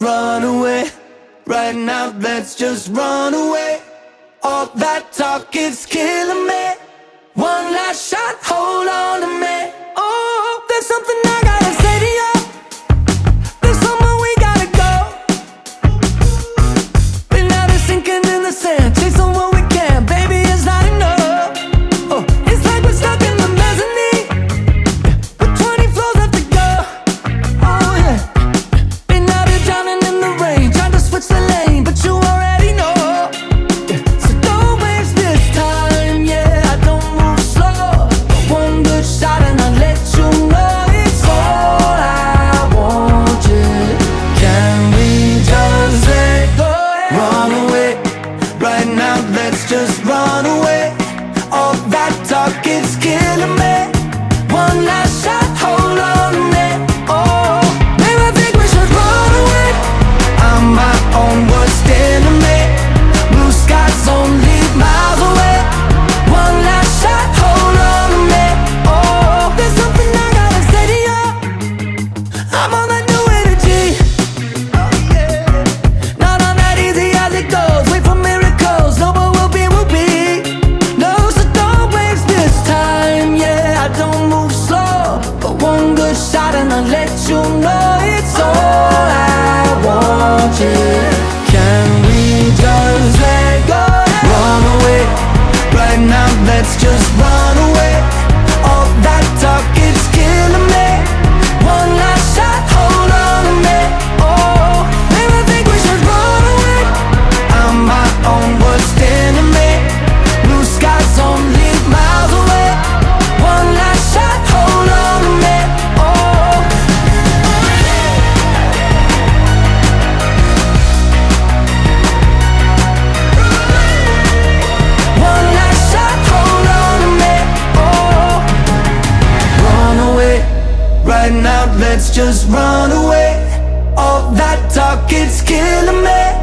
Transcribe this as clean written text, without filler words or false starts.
Run away, right now, let's just run away. All that talk is killing me. One last shot, hold on to me. Oh, there's something I gotta say to you. There's somewhere we gotta go. We're now just sinking in the sand, chasing what we can. Baby, it's not enough. Oh, it's like we're stuck in the mezzanine with 20 floors left to go. Oh yeah. And now they're drowning in the rain, trying to switch the lane, but you already know. So don't waste this time, yeah. I don't move slow. One good shot and I'll let you know it's all I want, yeah. Can we just let go? Run away, right now, let's just run away. All that talk is killing me. One last shot, hold on to me. Oh, maybe I think we should run away. I'm my own worst enemy. Blue skies only miles away. One last shot, hold on to me. Oh, there's something I gotta say to you. I'm on that new energy. Oh yeah. Not on that easy as it goes. Wait for miracles. No, but we'll be. No, so don't waste this time. Yeah, I don't move slow, but one good shot and I'll let you know it's all I want, yeah. Can we just let go? Run away, right now, let's just run away. All that talk is killing me. One last shot, hold on to me. Oh, maybe I think we should run away. I'm my own worst enemy. Blue skies only miles away. One last shot, hold on to me. Oh, one last shot, hold on to me. Oh, run away, right now, let's just run away. All that talk, it's killing me.